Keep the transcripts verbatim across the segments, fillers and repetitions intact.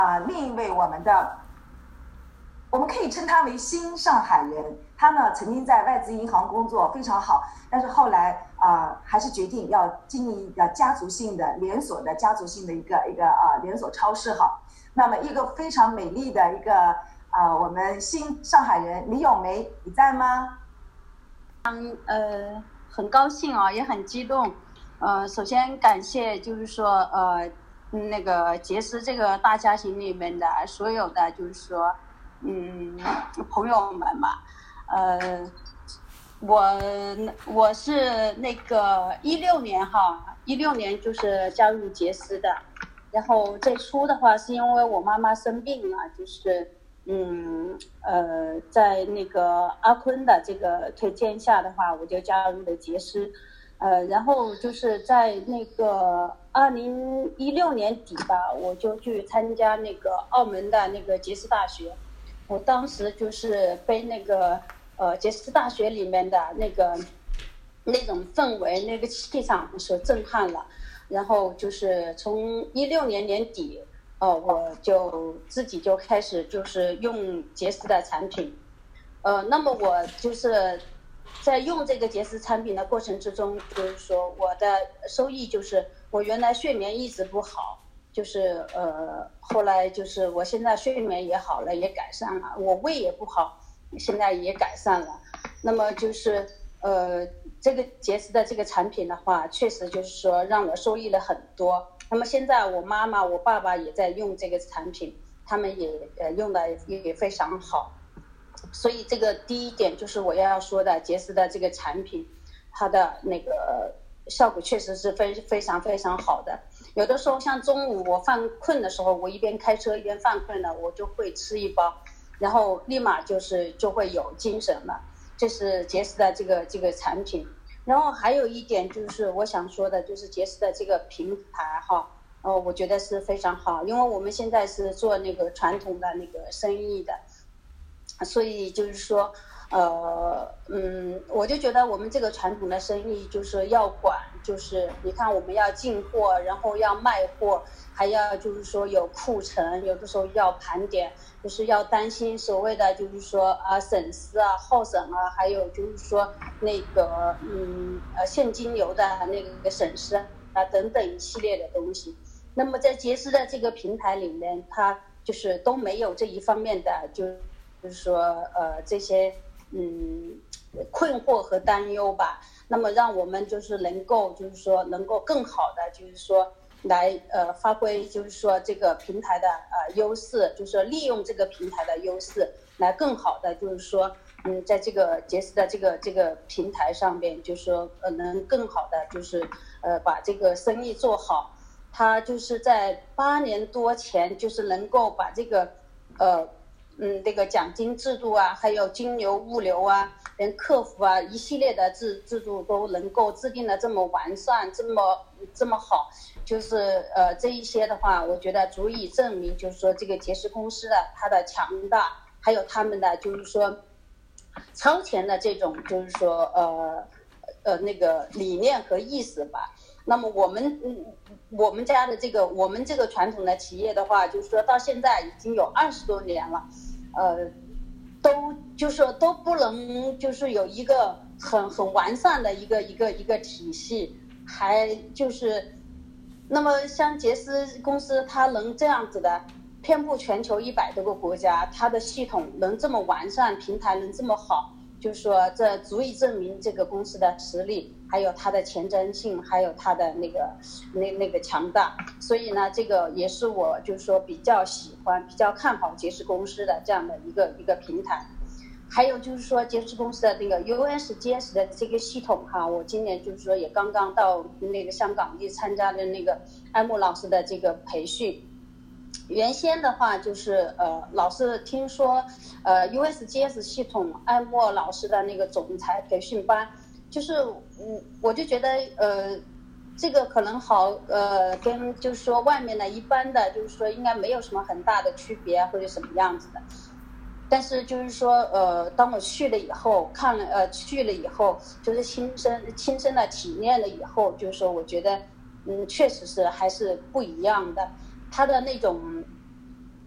啊、呃，另一位我们的，我们可以称他为新上海人。他呢曾经在外资银行工作非常好，但是后来啊、呃、还是决定要经营一个家族性的连锁的家族性的一个一个啊、呃、连锁超市哈。那么一个非常美丽的一个啊、呃、我们新上海人李咏梅，你在吗？ 嗯呃，很高兴啊，也很激动。呃，首先感谢就是说呃那个杰斯这个大家庭里面的所有的就是说嗯朋友们嘛。呃，我我是那个一六年哈，一六年就是加入杰斯的。然后最初的话是因为我妈妈生病了，就是嗯呃在那个阿坤的这个推荐下的话，我就加入了杰斯。呃，然后就是在那个二零一六年底吧，我就去参加那个澳门的那个杰斯大学。我当时就是被那个呃杰斯大学里面的那个那种氛围、那个气场所震撼了。然后就是从一六年年底，呃，我就自己就开始就是用杰斯的产品。呃，那么我就是在用这个杰斯产品的过程之中，就是说我的收益就是我原来睡眠一直不好。就是呃，后来就是我现在睡眠也好了，也改善了，我胃也不好，现在也改善了。那么就是呃，这个杰斯的这个产品的话，确实就是说让我受益了很多。那么现在我妈妈、我爸爸也在用这个产品，他们也呃用的也非常好。所以这个第一点就是我要说的，杰斯的这个产品，它的那个效果确实是非非常非常好的。有的时候像中午我犯困的时候，我一边开车一边犯困了，我就会吃一包，然后立马就是就会有精神了。这是杰斯的这个这个产品。然后还有一点就是我想说的，就是杰斯的这个平台哈，呃，我觉得是非常好，因为我们现在是做那个传统的那个生意的，所以就是说呃嗯，我就觉得我们这个传统的生意就是要管，就是你看我们要进货，然后要卖货，还要就是说有库存，有的时候要盘点，就是要担心所谓的就是说啊损失啊、耗损啊，还有就是说那个嗯呃现金流的那个损失啊等等一系列的东西。那么在杰斯的这个平台里面，它就是都没有这一方面的，就就是说呃这些嗯困惑和担忧吧。那么让我们就是能够就是说能够更好的就是说来呃发挥就是说这个平台的呃优势，就是说利用这个平台的优势来更好的就是说嗯在这个杰斯的这个这个平台上面，就是说呃能更好的就是呃把这个生意做好。他就是在八年多前就是能够把这个呃嗯这个奖金制度啊，还有金流物流啊，连客服啊一系列的制制度都能够制定的这么完善，这么这么好。就是呃这一些的话，我觉得足以证明就是说这个杰斯公司的它的强大，还有他们的就是说超前的这种就是说呃呃那个理念和意识吧。那么我们嗯我们家的这个我们这个传统的企业的话，就是说到现在已经有二十多年了，呃都就是说都不能就是有一个很很完善的一个一个一个体系。还就是那么像杰斯公司它能这样子的遍布全球一百多个国家，它的系统能这么完善，平台能这么好，就是说这足以证明这个公司的实力，还有它的前瞻性，还有它的那个那那个强大。所以呢，这个也是我就是说比较喜欢、比较看好杰斯公司的这样的一个一个平台。还有就是说杰斯公司的那个 U S G S 的这个系统哈，我今年就是说也刚刚到那个香港去参加的那个艾莫老师的这个培训。原先的话就是呃老是听说呃 U S G S 系统艾莫老师的那个总裁培训班，就是嗯我就觉得呃这个可能好呃跟就是说外面的一般的就是说应该没有什么很大的区别或者什么样子的。但是就是说呃当我去了以后看了呃去了以后就是亲身亲身的体验了以后，就是说我觉得嗯确实是还是不一样的。他的那种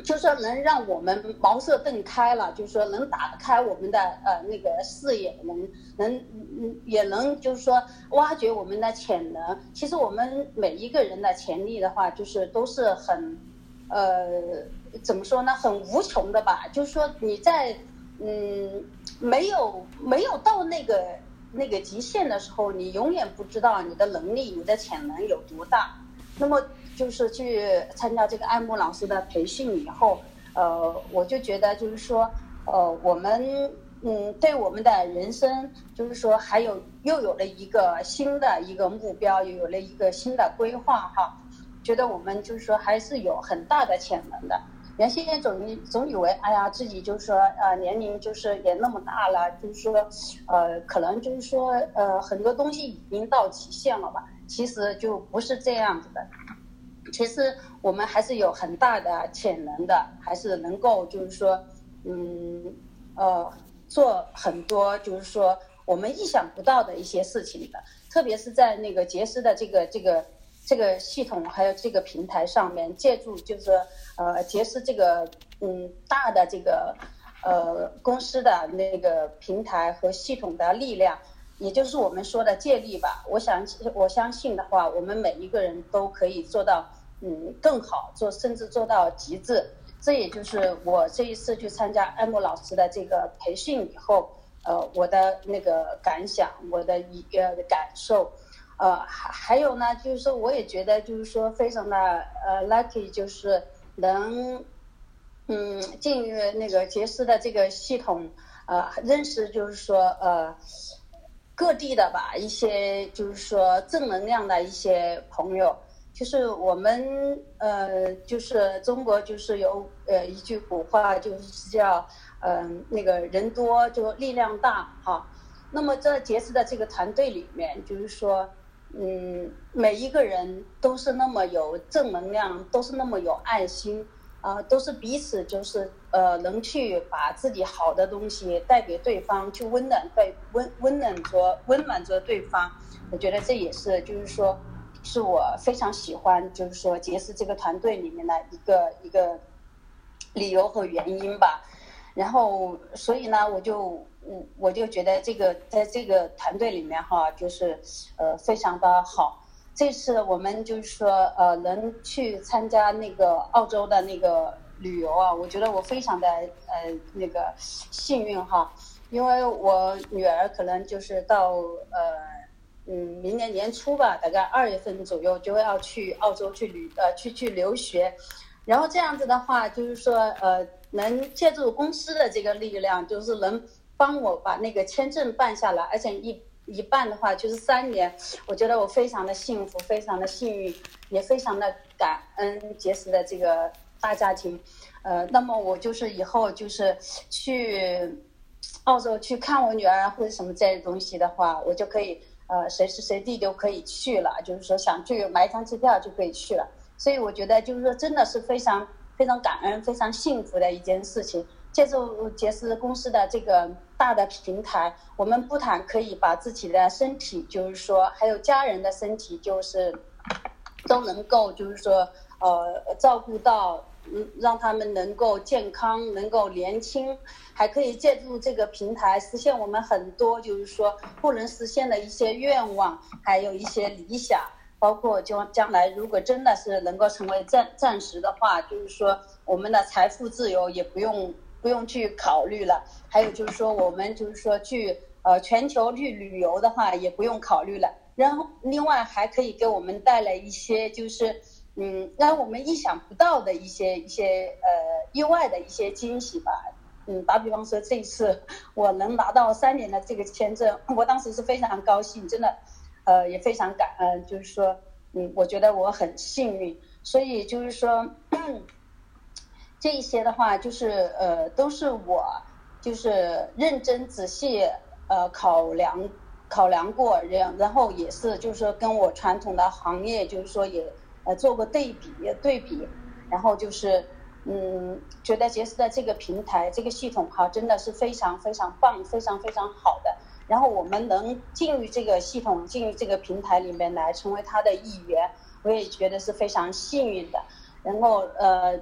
就是说能让我们茅塞顿开了，就是说能打开我们的呃那个视野，能能也能就是说挖掘我们的潜能。其实我们每一个人的潜力的话，就是都是很呃怎么说呢，很无穷的吧。就是说你在嗯没有没有到那个那个极限的时候，你永远不知道你的能力、你的潜能有多大。那么就是去参加这个艾木老师的培训以后，呃，我就觉得就是说，呃，我们嗯，对我们的人生，就是说还有又有了一个新的一个目标，又有了一个新的规划哈。觉得我们就是说还是有很大的潜能的。原先总总以为，哎呀，自己就是说，呃，年龄就是也那么大了，就是说，呃，可能就是说，呃，很多东西已经到极限了吧。其实就不是这样子的。其实我们还是有很大的潜能的，还是能够就是说，嗯，呃，做很多就是说我们意想不到的一些事情的。特别是在那个杰斯的这个这个这个系统还有这个平台上面，借助就是呃杰斯这个嗯大的这个呃公司的那个平台和系统的力量。也就是我们说的借力吧，我想我相信的话，我们每一个人都可以做到，嗯，更好，做甚至做到极致。这也就是我这一次去参加艾木老师的这个培训以后，呃，我的那个感想，我的一个感受，呃，还还有呢，就是说我也觉得就是说非常的呃 lucky，就是能，嗯，进入那个杰斯的这个系统，呃，认识就是说呃。各地的吧，一些就是说正能量的一些朋友，就是我们呃，就是中国就是有呃一句古话，就是叫嗯、呃、那个人多就力量大哈。那么在杰斯的这个团队里面，就是说嗯，每一个人都是那么有正能量，都是那么有爱心。啊、呃，都是彼此就是呃，能去把自己好的东西带给对方，去温暖对温温暖着温暖着对方。我觉得这也是就是说，是我非常喜欢就是说杰斯这个团队里面的一个一个理由和原因吧。然后，所以呢，我就嗯，我就觉得这个在这个团队里面哈，就是呃，非常的好。这次我们就是说，呃，能去参加那个澳洲的那个旅游啊，我觉得我非常的呃那个幸运哈，因为我女儿可能就是到呃嗯明年年初吧，大概二月份左右就要去澳洲去旅呃去去留学，然后这样子的话，就是说呃能借助公司的这个力量，就是能帮我把那个签证办下来，而且一。一半的话就是三年，我觉得我非常的幸福，非常的幸运，也非常的感恩杰斯的这个大家庭。呃，那么我就是以后就是去澳洲去看我女儿或者什么这些东西的话，我就可以呃随时随地就可以去了，就是说想去买一张机票就可以去了。所以我觉得就是说真的是非常非常感恩、非常幸福的一件事情。借助杰斯公司的这个大的平台，我们不但可以把自己的身体，就是说还有家人的身体，就是都能够就是说呃照顾到，嗯，让他们能够健康，能够年轻，还可以借助这个平台实现我们很多就是说不能实现的一些愿望，还有一些理想。包括就将来如果真的是能够成为暂暂时的话，就是说我们的财富自由也不用不用去考虑了。还有就是说我们就是说去呃全球去旅游的话也不用考虑了。然后另外还可以给我们带来一些就是嗯让我们意想不到的一些一些呃意外的一些惊喜吧。嗯，打比方说这次我能拿到三年的这个签证，我当时是非常高兴，真的。呃，也非常感恩，就是说，嗯，我觉得我很幸运，所以就是说，嗯、这一些的话，就是呃，都是我就是认真仔细呃考量考量过，然然后也是就是说跟我传统的行业就是说也呃做过对比对比，然后就是嗯，觉得杰斯的这个平台这个系统哈，真的是非常非常棒，非常非常好的。然后我们能进入这个系统，进入这个平台里面来，成为他的一员，我也觉得是非常幸运的。然后呃，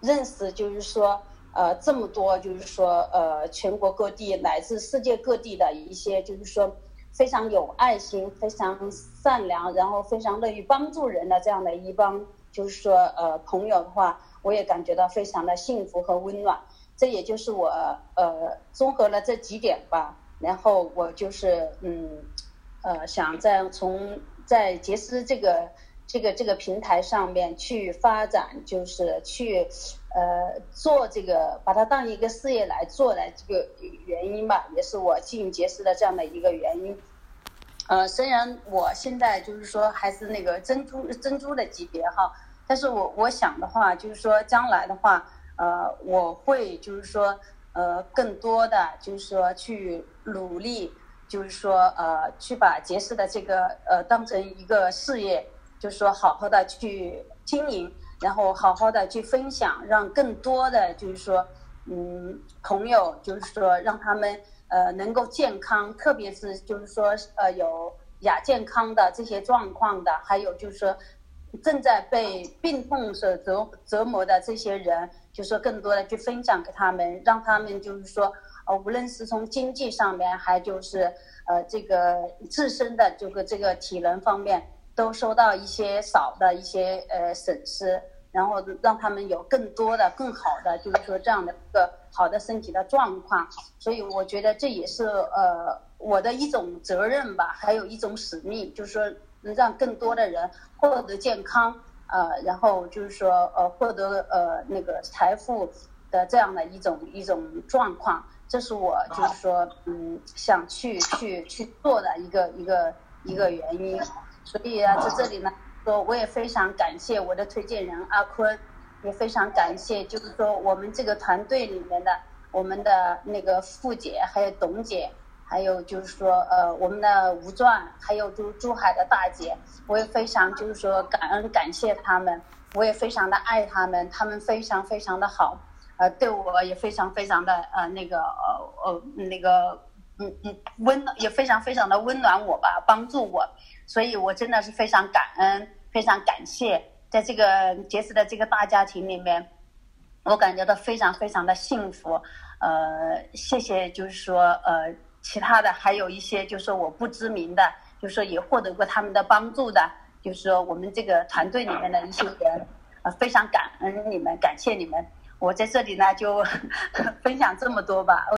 认识，就是说呃这么多，就是说呃全国各地乃至世界各地的一些，就是说非常有爱心、非常善良，然后非常乐于帮助人的这样的一帮，就是说呃朋友的话，我也感觉到非常的幸福和温暖。这也就是我呃综合了这几点吧，然后我就是嗯呃想在从在杰斯这个这个这个平台上面去发展，就是去呃做这个，把它当一个事业来做的这个原因吧，也是我进杰斯的这样的一个原因。呃，虽然我现在就是说还是那个珍珠珍珠的级别哈，但是我我想的话，就是说将来的话，呃，我会就是说呃更多的就是说去努力，就是说呃去把杰斯的这个呃当成一个事业，就是说好好的去经营，然后好好的去分享，让更多的就是说嗯朋友，就是说让他们呃能够健康，特别是就是说呃有亚健康的这些状况的，还有就是说正在被病痛所折折磨的这些人，就是说更多的去分享给他们，让他们就是说呃无论是从经济上面，还就是呃这个自身的这个这个体能方面都受到一些少的一些呃损失，然后让他们有更多的更好的就是说这样的一个好的身体的状况。所以我觉得这也是呃我的一种责任吧，还有一种使命，就是说能让更多的人获得健康，呃然后就是说呃获得呃那个财富的这样的一种一种状况，这是我就是说嗯想去去去做的一个一个一个原因。所以啊在这里呢说我也非常感谢我的推荐人阿坤，也非常感谢就是说我们这个团队里面的我们的那个傅姐，还有董姐，还有就是说呃我们的吴传，还有就是珠海的大姐，我也非常就是说感恩感谢他们，我也非常的爱他们，他们非常非常的好，呃对我也非常非常的呃那个呃呃那个嗯嗯温也非常非常的温暖我吧，帮助我。所以我真的是非常感恩，非常感谢，在这个杰斯的这个大家庭里面，我感觉到非常非常的幸福。呃，谢谢，就是说呃，其他的还有一些就是说我不知名的，就是说也获得过他们的帮助的，就是说我们这个团队里面的一些人，呃，非常感恩你们，感谢你们。我在这里呢就分享这么多吧。